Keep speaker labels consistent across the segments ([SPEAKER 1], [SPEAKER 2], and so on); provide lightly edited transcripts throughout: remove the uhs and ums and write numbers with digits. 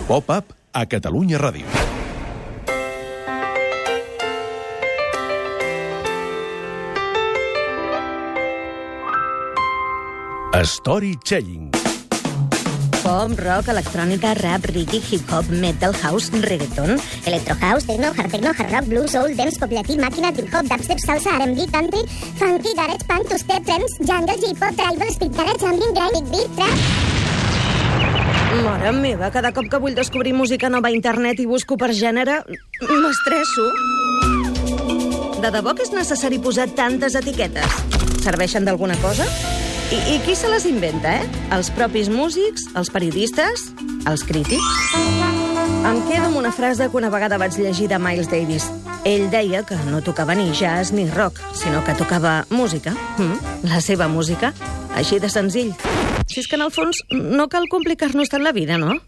[SPEAKER 1] Pop-up a Catalunya Ràdio. Storytelling.
[SPEAKER 2] Pop, rock, electrònica, rap, reggae, hip-hop, metal, house, reggaeton, electro-house, techno, hard rock, blues, soul, dance, pop llatí, màquina, trip-hop, dubstep, salsa, R&B, country, funky, garage, punk, two-step, trance, jungle, J-pop, tribal, speed, garage, ambient, grinding, beat, trap...
[SPEAKER 3] Mare meva, cada cop que vull descobrir música nova a internet i busco per gènere, m'estresso. De debò que és necessari posar tantes etiquetes? Serveixen d'alguna cosa? I qui se les inventa, Els propis músics? Els periodistes? Els crítics? Em quedo amb una frase que una vegada vaig llegir de Miles Davis. Ell deia que no tocava ni jazz ni rock, sinó que tocava música. La seva música. Així de senzill. Si és que en el fons no cal complicar-nos tant la vida, no?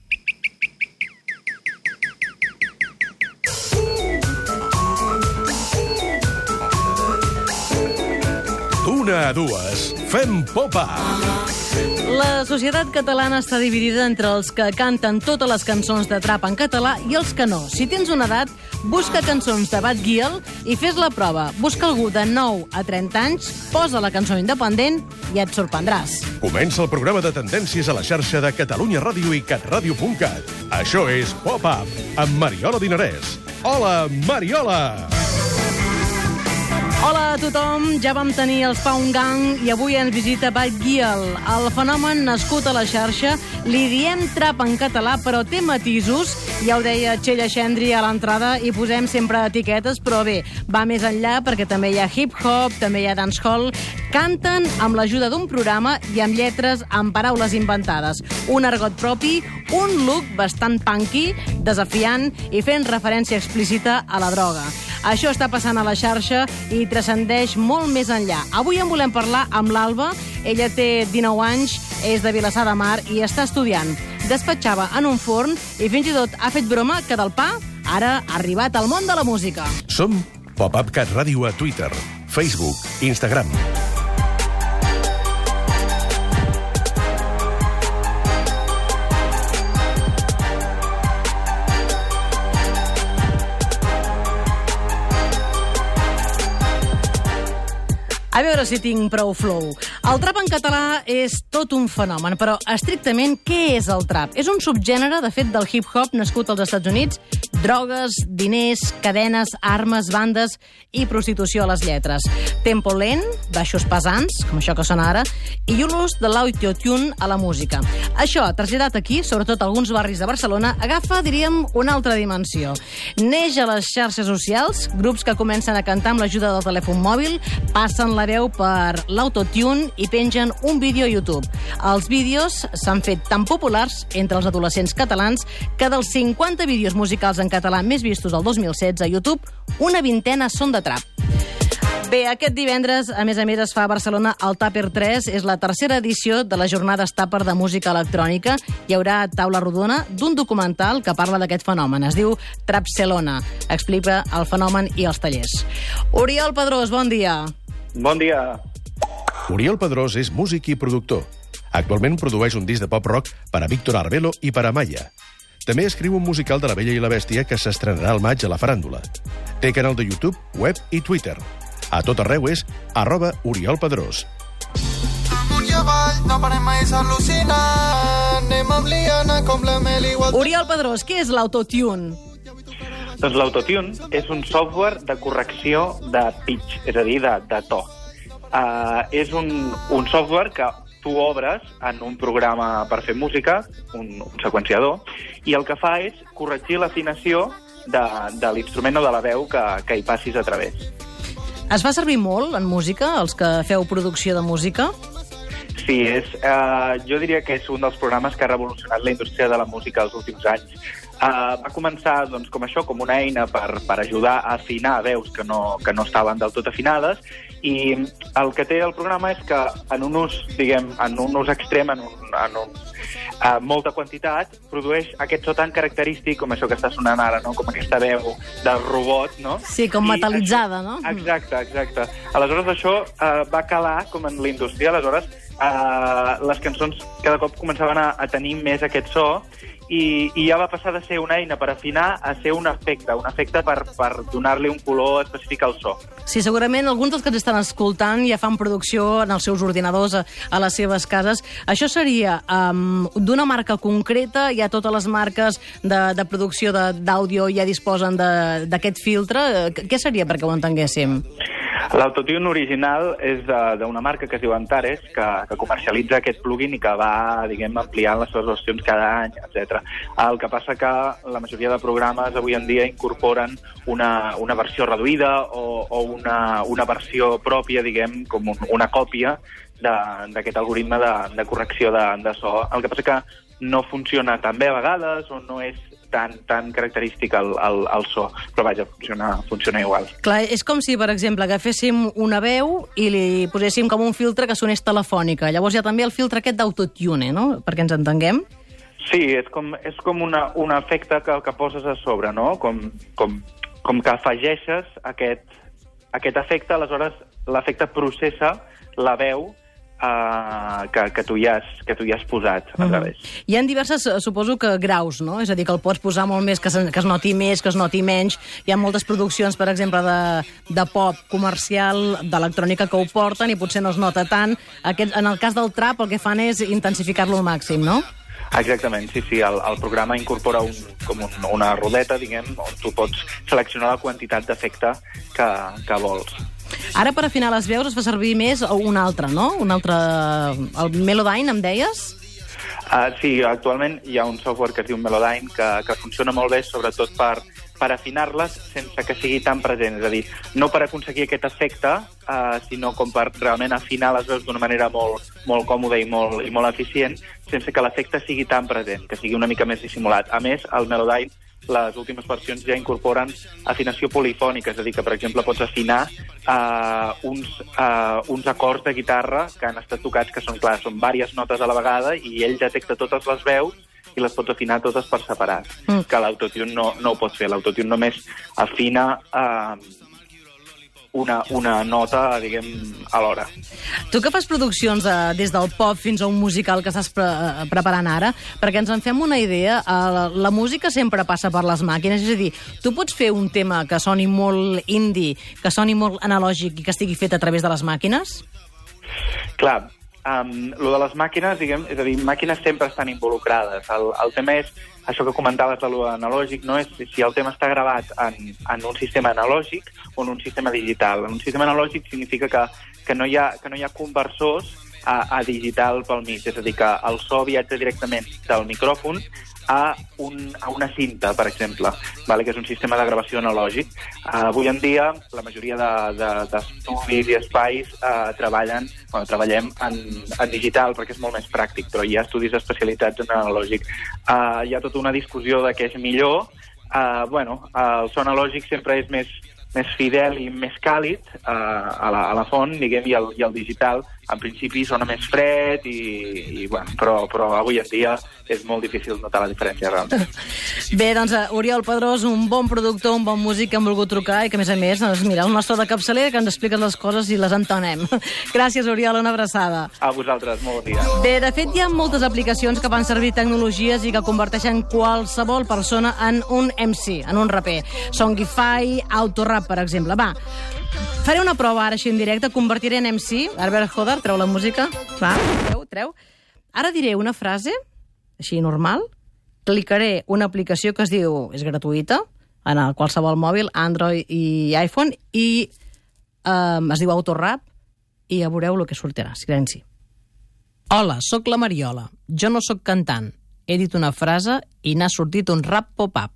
[SPEAKER 1] D'una a dues, fem pop-up.
[SPEAKER 4] La societat catalana està dividida entre els que canten totes les cançons de trap en català i els que no. Si tens una edat, busca cançons de Bad Gyal i fes la prova. Busca algú de 9 a 30 anys, posa la cançó independent i et sorprendràs.
[SPEAKER 1] Comença el programa de tendències a la xarxa de Catalunya Ràdio i catradio.cat. Això és Pop-up, amb Mariola Dinarès. Hola, Mariola!
[SPEAKER 4] Hola a tothom, ja vam tenir els Pound Gang i avui ens visita Bad Gyal. El fenomen nascut a la xarxa, li diem trap en català, però té matisos. Ja ho deia Txella Xendri a l'entrada i posem sempre etiquetes, però bé, va més enllà perquè també hi ha hip-hop, també hi ha dancehall. Canten amb l'ajuda d'un programa i amb lletres amb paraules inventades. Un argot propi, un look bastant punky, desafiant i fent referència explícita a la droga. Això està passant a la xarxa i transcendeix molt més enllà. Avui en volem parlar amb l'Alba. Ella té 19 anys, és de Vilassar de Mar i està estudiant. Despatxava en un forn i fins i tot ha fet broma que del pa ara ha arribat al món de la música.
[SPEAKER 1] Som Pop-up Cat Ràdio a Twitter, Facebook, Instagram.
[SPEAKER 4] A veure si tinc prou flow. El trap en català és tot un fenomen, però estrictament, què és el trap? És un subgènere, de fet, del hip-hop nascut als Estats Units. Drogues, diners, cadenes, armes, bandes i prostitució a les lletres. Tempo lent, baixos pesants, com això que sona ara, i l'ús de l'autotune a la música. Això, traslladat aquí, sobretot a alguns barris de Barcelona, agafa, diríem, una altra dimensió. Neix a les xarxes socials, grups que comencen a cantar amb l'ajuda del telèfon mòbil, passen la veu per l'autotune i pengen un vídeo a YouTube. Els vídeos s'han fet tan populars entre els adolescents catalans que dels 50 vídeos musicals en català més vistos el 2016 a YouTube, una vintena són de trap. Bé, aquest divendres, a més, es fa a Barcelona el Tupper 3. És la tercera edició de les jornades Tupper de música electrònica. Hi haurà taula rodona d'un documental que parla d'aquest fenomen. Es diu Trapcelona. Explica el fenomen i els tallers. Oriol Pedrós, bon dia.
[SPEAKER 5] Bon dia.
[SPEAKER 1] Oriol Pedrós és músic i productor. Actualment produeix un disc de pop-rock per a Víctor Arbelo i per a Maya. També escriu un musical de La Bella i la Bèstia que s'estrenarà al maig a la Faràndula. Té canal de YouTube, web i Twitter. A tot arreu és @OriolPedrós.
[SPEAKER 4] Oriol Pedrós, què és l'autotune?
[SPEAKER 5] Doncs l'autotune és un software de correcció de pitch, és a dir, de to. És un software que tu obres en un programa per fer música, un seqüenciador, i el que fa és corregir l'afinació de l'instrument o de la veu que hi passis a través.
[SPEAKER 4] Es fa servir molt en música, els que feu producció de música?
[SPEAKER 5] Sí, jo diria que és un dels programes que ha revolucionat la indústria de la música els últims anys. Va començar doncs, com això, com una eina per ajudar a afinar veus que no estaven del tot afinades, i el que té el programa és que en un ús extrem, molta quantitat, produeix aquest so tan característic com això que està sonant ara, no? Com aquesta veu del robot, no?
[SPEAKER 4] Sí, com metalitzada, no?
[SPEAKER 5] Exacte. Aleshores, això va calar com en la indústria. Aleshores, les cançons cada cop començaven a tenir més aquest so i ja va passar de ser una eina per afinar a ser un efecte per donar-li un color específic al so.
[SPEAKER 4] Sí, segurament alguns dels que ens estan escoltant ja fan producció en els seus ordinadors a les seves cases. Això seria d'una marca concreta? Ja totes les marques de producció d'àudio ja disposen d'aquest filtre? Què seria, perquè ho entenguéssim?
[SPEAKER 5] L'autotune original és d'una marca que es diu Antares, que comercialitza aquest plugin i que va, diguem, ampliant les seves versions cada any, etc. El que passa que la majoria de programes avui en dia incorporen una versió reduïda o una versió pròpia, diguem, com una còpia d'aquest algoritme de correcció de so. El que passa que no funciona tan bé a vegades o no és tan característic el so, però vaja, funciona igual.
[SPEAKER 4] Clar, és com si, per exemple, agaféssim una veu i li poséssim com un filtre que sonés telefònica. Llavors hi ha també el filtre aquest d'autotune, no?, perquè ens entenguem.
[SPEAKER 5] Sí, és com un efecte que poses a sobre, no?, com que afegeixes aquest efecte, aleshores l'efecte processa la veu que tu hi has posat a través.
[SPEAKER 4] Hi ha diverses, suposo que graus, no? És a dir, que el pots posar molt més, que es noti més, que es noti menys. Hi ha moltes produccions, per exemple, de pop comercial, d'electrònica que ho porten i potser no es nota tant. En el cas del trap el que fan és intensificar-lo al màxim, no?
[SPEAKER 5] Exactament, sí. El programa incorpora una rodeta, diguem, on tu pots seleccionar la quantitat d'efecte que vols.
[SPEAKER 4] Ara, per afinar les veus, es fa servir més un altre, no? El Melodyne, em deies?
[SPEAKER 5] Sí, actualment hi ha un software que es diu Melodyne que funciona molt bé, sobretot per afinar-les sense que sigui tan present. És a dir, no per aconseguir aquest efecte, sinó com per realment afinar les veus d'una manera molt còmoda i molt eficient, sense que l'efecte sigui tan present, que sigui una mica més dissimulat. A més, el Melodyne, les últimes versions ja incorporen afinació polifònica, és a dir, que, per exemple, pots afinar uns acords de guitarra que han estat tocats, que són diverses notes a la vegada, i ell detecta totes les veus i les pots afinar totes per separat. Que l'autotune no ho pots fer. L'autotune només afina una nota, diguem, alhora.
[SPEAKER 4] Tu que fas produccions des del pop fins a un musical que estàs preparant ara, perquè ens en fem una idea, la música sempre passa per les màquines, és a dir, tu pots fer un tema que soni molt indie, que soni molt analògic i que estigui fet a través de les màquines?
[SPEAKER 5] Clar, lo de les màquines, diguem, és a dir, màquines sempre estan involucrades. El tema és això que comentaves de l'analògic, no? És si el tema està gravat en un sistema analògic o en un sistema digital. En un sistema analògic significa que no hi ha conversors a digital pel mig, és a dir, que el so viatja directament del micròfon a una cinta, per exemple, que és un sistema de gravació analògic. Avui en dia, la majoria d'estudis i espais treballem en digital perquè és molt més pràctic, però hi ha estudis especialitzats en analògic. Hi ha tota una discussió de què és millor. El so analògic sempre és més fidel i més càlid a la font, diguem, i el digital en principi sona més fred però avui en dia és molt difícil notar la diferència realment.
[SPEAKER 4] Bé, doncs Oriol Pedrós, un bon productor, un bon músic que hem volgut trucar i que a més, mira, el nostre de capçaler que ens expliques les coses i les entenem. Gràcies, Oriol, una abraçada.
[SPEAKER 5] A vosaltres, molt bon dia.
[SPEAKER 4] Bé, de fet, hi ha moltes aplicacions que fan servir tecnologies i que converteixen qualsevol persona en un MC, en un raper. Songify, Autorap, per exemple. Va, faré una prova ara així en directe, convertiré en MC. Albert Joder, treu la música. Va, treu. Ara diré una frase, així normal, clicaré una aplicació que es diu, és gratuïta, en qualsevol mòbil, Android i iPhone, i es diu Autorap, i ja veureu el que sortirà. Silenci. Hola, sóc la Mariola. Jo no sóc cantant. He dit una frase i n'ha sortit un rap pop-up.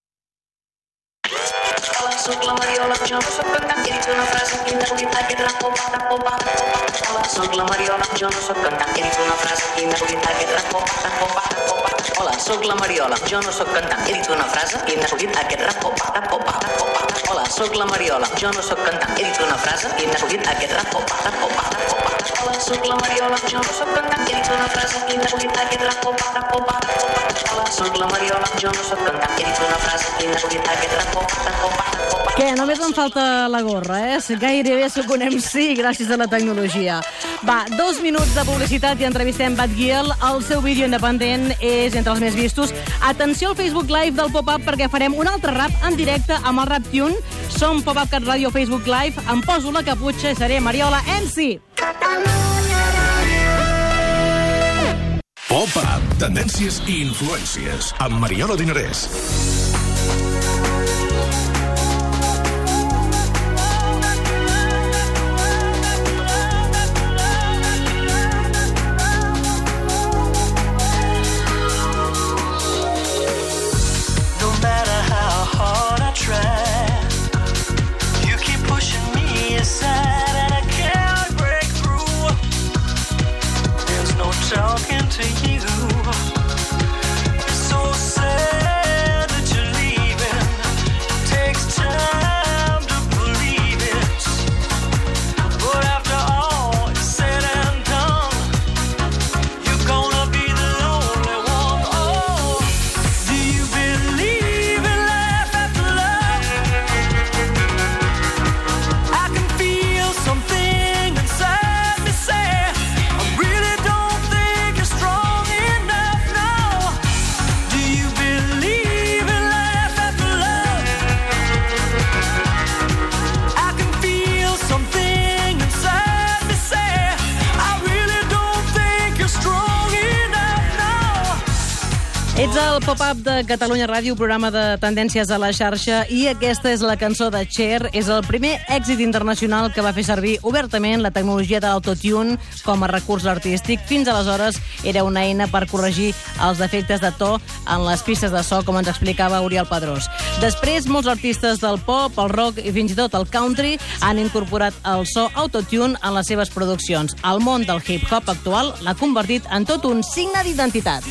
[SPEAKER 6] Soc la Mariola, jo no soc cantant, he dit una frase i n'ha sortit aquest rap pop-up. Hola, soc la Mariola, jo no soc cantant, he dit una frase i n'ha sortit aquest rap pop-up. Hola, soc la Mariola, jo no soc cantant, he dit una frase i n'ha sortit aquest rap pop-up. Hola, soc la Mariola, jo no soc cantant, he dit una frase i n'ha sortit aquest rap pop-up. Hola, soc la Mariola, jo no soc cantant, he dit una frase i n'ha sortit aquest rap pop-up. Hola, soc la Mariola, jo no soc cantant, he dit una frase i n'ha sortit aquest rap pop-up.
[SPEAKER 4] Què, només em falta la gorra, Gairebé sóc un MC gràcies a la tecnologia. Va, 2 minuts de publicitat i entrevistem Bad Gyal. El seu vídeo independent és entre els més vistos. Atenció al Facebook Live del Pop-Up perquè farem un altre rap en directe amb el Rap Tune. Som Pop-Up Cat Radio Facebook Live. Em poso la caputxa i seré Mariola MC.
[SPEAKER 7] Pop-Up, tendències i influències amb Mariola Dinarès.
[SPEAKER 8] Talking to you. It's so sad that you're leaving. It takes time to believe it. But after all is said and done, you're gonna be the lonely one. Oh, do you believe in life after love? I can feel something inside me say, I really don't strong enough now. Do you believe in life after love? I can feel something inside me say, I really don't think you're strong enough now.
[SPEAKER 4] Ets el Pop-Up de Catalunya Ràdio, programa de tendències a la xarxa, i aquesta és la cançó de Cher. És el primer èxit internacional que va fer servir obertament la tecnologia de l'autotune com a recurs artístic. Fins aleshores era una eina per corregir els defectes de to en les pistes de so, com ens explicava Oriol Pedrós. Després, molts artistes del pop, el rock i fins i tot el country han incorporat el so autotune en les seves produccions. El món del hip-hop actual l'ha convertit en tot un signe d'identitat.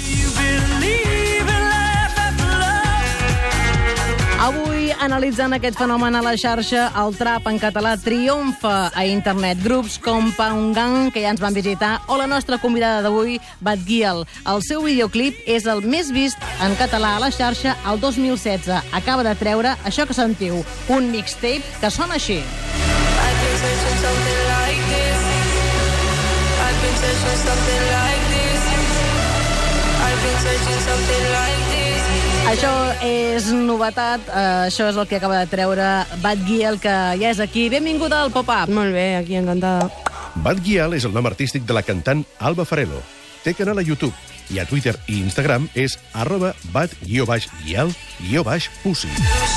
[SPEAKER 4] Avui, analitzant aquest fenomen a la xarxa, el trap en català triomfa a internet. Grups com Pound Gang, que ja ens van visitar, o la nostra convidada d'avui, Bad Gyal. El seu videoclip és el més vist en català a la xarxa el 2016. Acaba de treure això que sentiu, un mixtape que sona així. Això és novetat, això és el que acaba de treure Bad Gyal, que ja és aquí. Benvinguda al Pop-Up.
[SPEAKER 9] Molt bé, aquí encantada.
[SPEAKER 1] Bad Gyal és el nom artístic de la cantant Alba Farello. Té canal a YouTube i a Twitter i Instagram és @bad_gyal_pussy.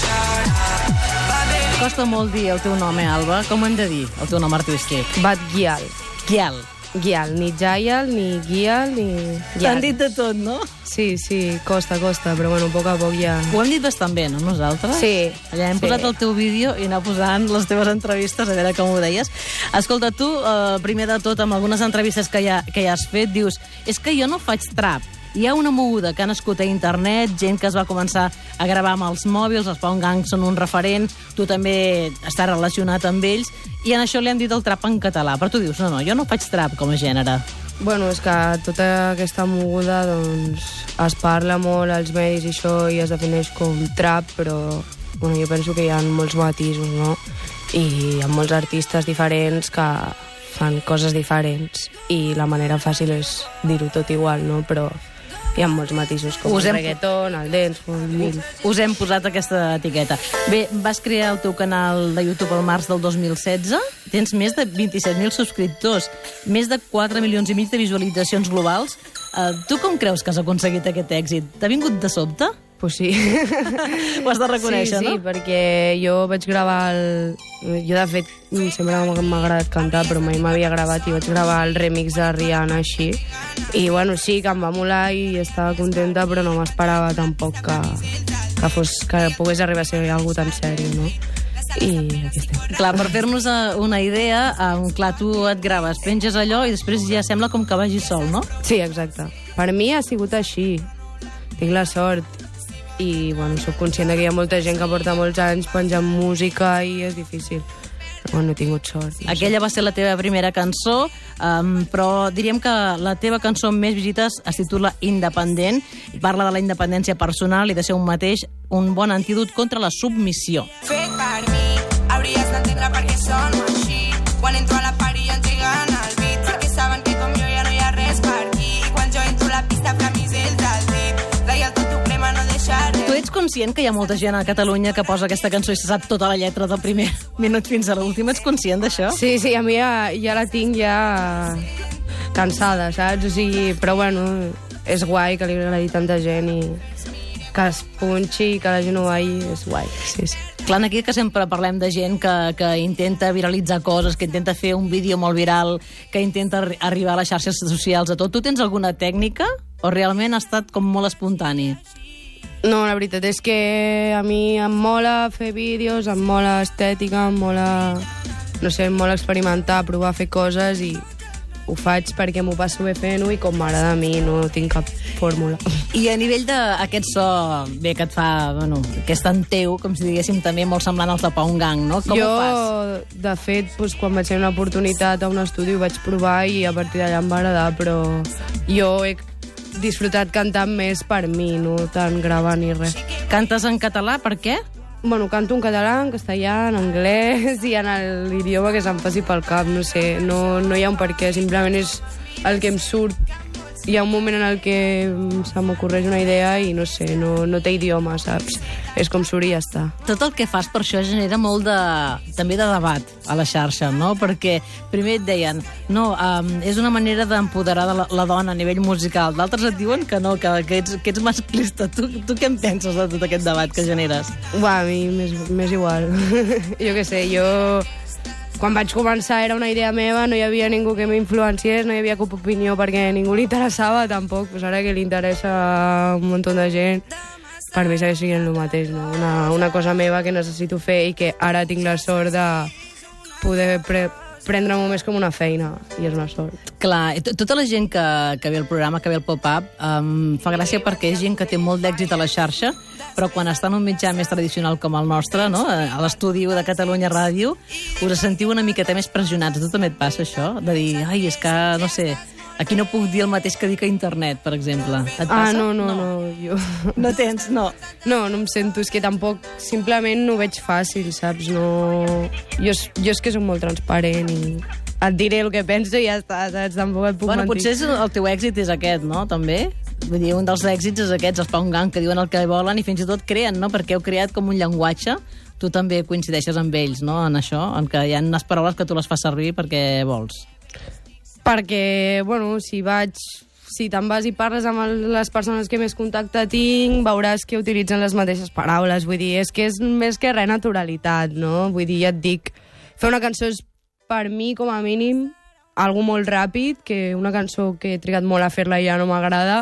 [SPEAKER 4] Costa molt dir el teu nom, Alba? Com ho hem de dir, el teu nom artístic?
[SPEAKER 9] Bad Gyal.
[SPEAKER 4] Gyal.
[SPEAKER 9] Gyal, ni Gyal, ni Gyal, ni...
[SPEAKER 4] T'han dit de tot, no?
[SPEAKER 9] Sí, costa, però bueno, a poc a poc ja...
[SPEAKER 4] Ho hem dit bastant bé, no, nosaltres?
[SPEAKER 9] Sí.
[SPEAKER 4] Allà hem posat el teu vídeo i anar posant les teves entrevistes, a veure com ho deies. Escolta, tu, primer de tot, amb algunes entrevistes que ja has fet, dius, és que jo no faig trap. Hi ha una moguda que ha nascut a internet, gent que es va començar a gravar amb els mòbils, els Pound Gang són un referent, tu també estàs relacionat amb ells, i en això li han dit el trap en català. Però tu dius, no, jo no faig trap com a gènere.
[SPEAKER 9] Bueno, és que tota aquesta moguda, doncs, es parla molt als medis i això, i es defineix com trap, però bueno, jo penso que hi ha molts matisos, no? I hi ha molts artistes diferents que fan coses diferents, i la manera fàcil és dir-ho tot igual, no? Però hi ha molts matisos, com el reggaeton, el dancehall, mil.
[SPEAKER 4] Us hem posat aquesta etiqueta. Bé, vas crear el teu canal de YouTube al març del 2016. Tens més de 27.000 subscriptors, més de 4 milions i mig de visualitzacions globals. Tu com creus que has aconseguit aquest èxit? T'ha vingut de sobte?
[SPEAKER 9] Pues sí.
[SPEAKER 4] Ho has de reconèixer, no?
[SPEAKER 9] Sí, perquè jo vaig gravar Jo, de fet, sempre m'ha agradat cantar, però mai m'havia gravat, i vaig gravar el remix de Rihanna així. I, bueno, sí, que em va molar i estava contenta, però no m'esperava tampoc que pogués arribar a ser algo tan sèrio, no? I aquí estem.
[SPEAKER 4] Clar, per fer-nos una idea, clar, tu et graves, penges allò i després ja sembla com que vagi sol, no?
[SPEAKER 9] Sí, exacte. Per mi ha sigut així. Tinc la sort. I, bueno, soc conscient que hi ha molta gent que porta molts anys penjant música i és difícil. Però, bueno, he tingut sort.
[SPEAKER 4] Aquella va ser la teva primera cançó, però diríem que la teva cançó amb més visites es titula Independent, i parla de la independència personal i de ser un mateix un bon antídot contra la submissió.
[SPEAKER 8] Fake body
[SPEAKER 10] hauries d'entendre per què són així. Quan entro a la party engeguen el beat, perquè saben que com jo ja no hi ha res per aquí. I quan jo entro a la pista flamisells al dit, lleialtat suprema no deixar res.
[SPEAKER 4] Tu ets conscient que hi ha molta gent a Catalunya que posa aquesta cançó i se sap tota la lletra del primer minut fins a l'últim? Ets conscient d'això?
[SPEAKER 9] Sí, a mi ja la tinc cansada, saps? O sigui, però bueno, és guai que li agradi tanta gent i que es punxi, que la gent ho veia, és guai, sí.
[SPEAKER 4] Clar, aquí que sempre parlem de gent que intenta viralitzar coses, que intenta fer un vídeo molt viral, que intenta arribar a les xarxes socials, a tot. Tu tens alguna tècnica o realment ha estat com molt espontani?
[SPEAKER 9] No, la veritat és que a mi em mola fer vídeos, em mola estètica, em mola, no sé, em mola experimentar, provar a fer coses i ho faig perquè m'ho passo bé fent-ho i com m'agrada a mi, no tinc cap fórmula.
[SPEAKER 4] I a nivell d'aquest so, bé, que et fa, bueno, que és tan teu, com si diguéssim també molt semblant als de Pau Gang, no? Com ho fas?
[SPEAKER 9] De fet, doncs, quan vaig tenir una oportunitat a un estudi ho vaig provar i a partir d'allà em va agradar, però jo he disfrutat cantant més per mi, no tant gravant ni res.
[SPEAKER 4] Cantes en català, per què?
[SPEAKER 9] Bueno, canto en català, en castellà, en anglès i en l'idioma que se'm passi pel cap, no sé, no hi ha un per què, simplement és el que em surt. Hi ha un moment en el que se m'ocorreix una idea i no sé, no té idioma, saps? És com surt i ja està.
[SPEAKER 4] Tot el que fas per això genera molt també de debat a la xarxa, no? Perquè primer et deien, no, és una manera d'empoderar la dona a nivell musical. D'altres et diuen que no, que ets masclista. Tu què en penses de tot aquest debat que generes?
[SPEAKER 9] A mi m'és igual. Jo què sé, quan vaig començar era una idea meva, no hi havia ningú que m'influenciés, no hi havia cap opinió perquè ningú li interessava tampoc. Pues ara que li interessa a un munt de gent, per mi segueix sent el mateix, no? Una cosa meva que necessito fer i que ara tinc la sort de poder prendre-m'ho més com una feina, i és una sort.
[SPEAKER 4] Clar, tota la gent que ve al programa, que ve al pop-up, fa gràcia perquè és gent que té molt d'èxit a la xarxa, però quan està en un mitjà més tradicional com el nostre, no? A l'estudi de Catalunya Ràdio, us sentiu una miqueta més pressionats. A tu també et passa això? De dir, ai, és que, no sé, aquí no puc dir el mateix que dic a internet, per exemple. Et passa?
[SPEAKER 9] No, jo...
[SPEAKER 4] No tens, no.
[SPEAKER 9] No em sento, és que tampoc, simplement no ho veig fàcil, saps? No... Jo és que soc molt transparent i et diré el que penso i ja està, saps? Tampoc et puc mentir.
[SPEAKER 4] Potser el teu èxit és aquest, no? També? Vull dir, un dels èxits és aquests, els Pau Gang, que diuen el que volen i fins i tot creen, no? Perquè heu creat com un llenguatge. Tu també coincideixes amb ells, no?, en això, en què hi ha unes paraules que tu les fas servir perquè vols.
[SPEAKER 9] Perquè, bueno, si te'n vas i parles amb les persones que més contacte tinc, veuràs que utilitzen les mateixes paraules. Vull dir, és que és més que res naturalitat, no? Vull dir, ja et dic, fer una cançó és, per mi, com a mínim, algo molt ràpid, que una cançó que he trigat molt a fer-la ja no m'agrada,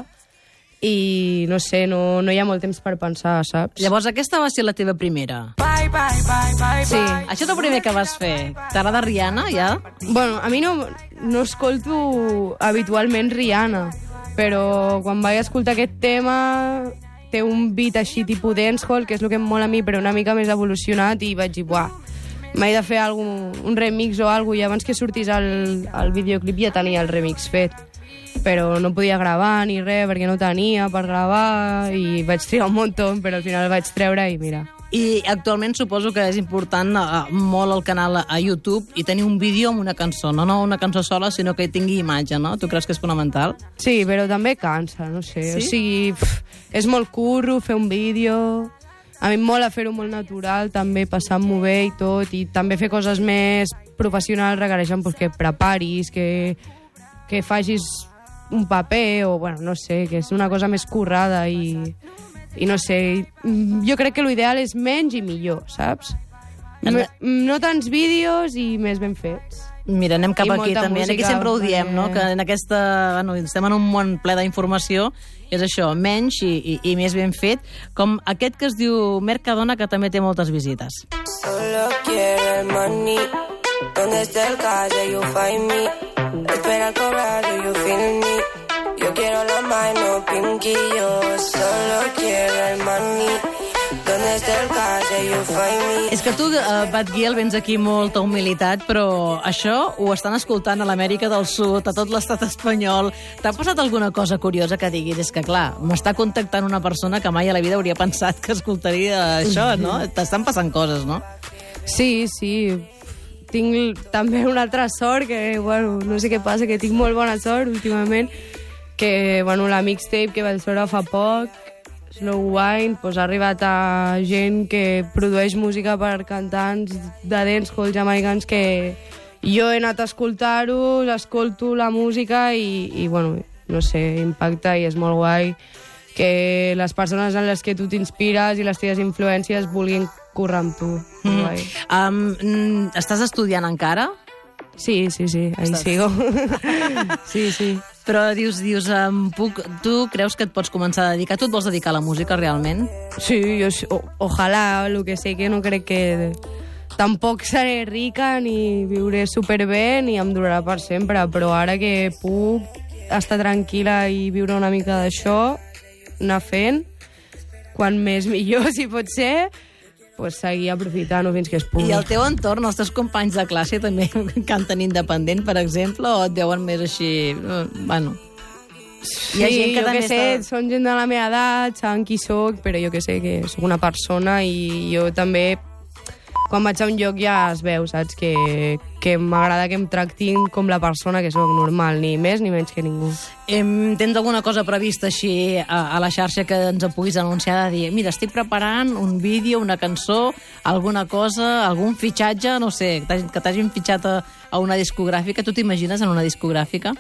[SPEAKER 9] i, no sé, no hi ha molt temps per pensar, saps?
[SPEAKER 4] Llavors, aquesta va ser la teva primera.
[SPEAKER 9] Sí.
[SPEAKER 4] Això és el primer que vas fer. T'agrada Rihanna, ja?
[SPEAKER 9] Bueno, a mi no escolto habitualment Rihanna, però quan vaig escoltar aquest tema té un beat així tipus dancehall, que és el que em mola a mi, però una mica més evolucionat, i vaig dir, buah, m'he de fer un remix o alguna cosa, i abans que sortís el videoclip ja tenia el remix fet. Però no podia gravar ni res perquè no tenia per gravar i vaig trigar un muntó, però al final el vaig treure i mira.
[SPEAKER 4] I actualment suposo que és important molt el canal a YouTube i tenir un vídeo amb una cançó, no una cançó sola, sinó que tingui imatge, no? Tu creus que és fonamental?
[SPEAKER 9] Sí, però també cansa, no sé. Sí? O sigui, és molt curro fer un vídeo. A mi em mola fer-ho molt natural, també passar-m'ho bé i tot, i també fer coses més professionals requereixen que preparis, que facis un paper, o, bueno, no sé, que és una cosa més currada i no sé, jo crec que l'ideal és menys i millor, saps? No tants vídeos i més ben fets.
[SPEAKER 4] Mira, anem cap aquí també.
[SPEAKER 9] Música,
[SPEAKER 4] aquí sempre ho diem, no? Que en aquesta... Bueno, estem en un món ple d'informació, és això, menys i més ben fet, com aquest que es diu Mercadona, que també té moltes visites.
[SPEAKER 10] Solo quiero el money, donde esté el cash, you find me. Espera el cobrar, do you feel me? Yo quiero la mano, pinky, yo solo quiero el money. Donde esté el cash, you find me.
[SPEAKER 4] És que tu, Bad Gyal, vens aquí amb molta humilitat, però això ho estan escoltant a l'Amèrica del Sud, a tot l'estat espanyol. T'ha passat alguna cosa curiosa que diguis? És que, clar, m'està contactant una persona que mai a la vida hauria pensat que escoltaria això, no? T'estan passant coses, no?
[SPEAKER 9] Sí. Tinc també una altra sort, que, bueno, no sé què passa, que tinc molt bona sort últimament, que, bueno, la mixtape que vaig veure fa poc, Slow Wine, doncs ha arribat a gent que produeix música per cantants de dancehall jamaicans que jo he anat a escoltar-ho, escolto la música i bueno, no sé, impacta i és molt guai que les persones en les que tu t'inspires i les teves influències vulguin córrer amb tu.
[SPEAKER 4] Estàs estudiant encara?
[SPEAKER 9] Sí, ahí sigo. Sí.
[SPEAKER 4] Però dius, tu creus que et pots començar a dedicar? Tu et vols dedicar a la música, realment?
[SPEAKER 9] Sí, ojalà, el que sé que no crec que... Tampoc seré rica, ni viuré superbé, ni em durarà per sempre, però ara que puc estar tranquil·la i viure una mica d'això, anar fent, quan més millor, si pot ser, pues seguir aprofitant-ho fins que es pugui.
[SPEAKER 4] I el teu entorn, els teus companys de classe també canten independent, per exemple, o et veuen més així... Bueno...
[SPEAKER 9] Sí, jo que sé, són gent de la meva edat, saben qui soc, però jo que sé, que soc una persona i jo també, quan vaig a un lloc ja es veu, saps? Que m'agrada que em tractin com la persona que sóc, normal, ni més ni menys que ningú.
[SPEAKER 4] Tens alguna cosa prevista així a la xarxa que ens puguis anunciar de dir, mira, estic preparant un vídeo, una cançó, alguna cosa, algun fitxatge, no sé, que t'hagin fitxat a una discogràfica? Tu t'imagines en una discogràfica?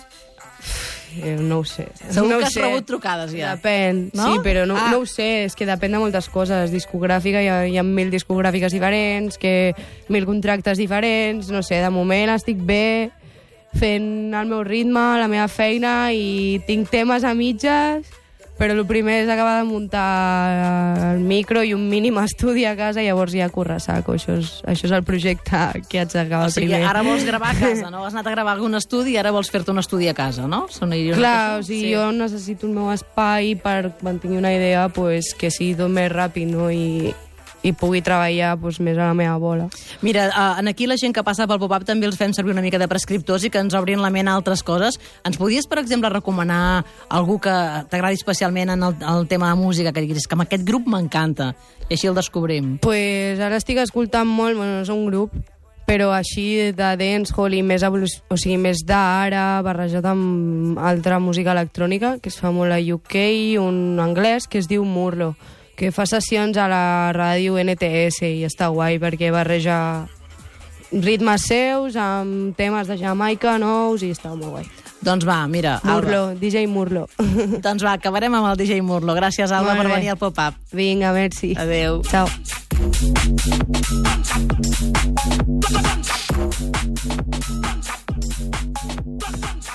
[SPEAKER 9] No ho sé.
[SPEAKER 4] Segur que has rebut trucades ja.
[SPEAKER 9] Depèn, no? Sí, però no ho sé, és que depèn de moltes coses. Discogràfica, hi ha 1000 discogràfiques diferents, que 1000 contractes diferents, no sé, de moment estic bé, fent el meu ritme, la meva feina, i tinc temes a mitges, però el primer és acabar de muntar el micro i un mínim estudi a casa, i llavors ja currar saco. Això és el projecte que haig d'acabar primer.
[SPEAKER 4] O sigui, ara vols gravar a casa, no? Has anat a gravar algun estudi i ara vols fer-te un estudi a casa, no?
[SPEAKER 9] Clar, o sigui, jo necessito el meu espai per mantenir una idea pues, que sigui tot més ràpid, no? I pugui treballar pues, més a la meva bola.
[SPEAKER 4] Mira, aquí la gent que passa pel pop-up també els fem servir una mica de prescriptors i que ens obrin la ment a altres coses. Ens podies, per exemple, recomanar algú que t'agradi especialment en el tema de música, que diguis que amb aquest grup m'encanta, i així el descobrim?
[SPEAKER 9] Pues ara estic escoltant molt, bueno, no és un grup, però així de dancehall i més, o sigui, més d'ara, barrejat amb altra música electrònica, que es fa molt a UK, un anglès que es diu Murlo, que fa sessions a la ràdio NTS i està guai perquè barreja ritmes seus amb temes de Jamaica nous i està molt guai.
[SPEAKER 4] Doncs va, mira,
[SPEAKER 9] Murlo, Alba. DJ Murlo.
[SPEAKER 4] Doncs va, acabarem amb el DJ Murlo. Gràcies, Alba, per venir al pop-up.
[SPEAKER 9] Vinga, merci.
[SPEAKER 4] Adéu.
[SPEAKER 9] Ciao.